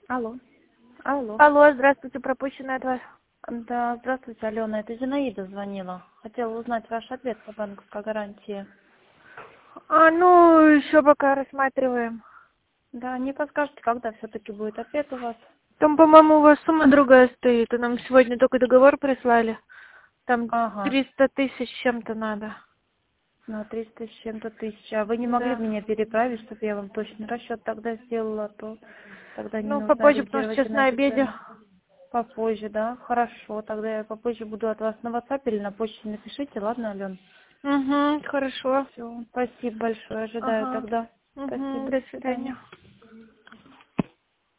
Алло. Алло. Алло, здравствуйте, пропущенный от вас. Да, здравствуйте, Алена. Это Зинаида звонила. Хотела узнать ваш ответ по банковской гарантии. Ну, еще пока рассматриваем. Да, не подскажете, когда все-таки будет ответ у вас? Там, по-моему, у вас сумма другая стоит, и нам сегодня только договор прислали. Там Ага. 300 тысяч чем-то надо. На 300 с чем-то тысяч. А вы не могли Да. меня переправить, чтобы я вам точный расчет тогда сделала, а то тогда не Ну, нужно попозже, потому что ориентироваться сейчас на на эту обеде. цену. Попозже, да? Хорошо. Тогда я попозже буду от вас на WhatsApp или на почте напишите, ладно, Ален? Угу, хорошо. Все. Спасибо большое. Ожидаю Ага. тогда. Угу, Спасибо. до До свидания. свидания.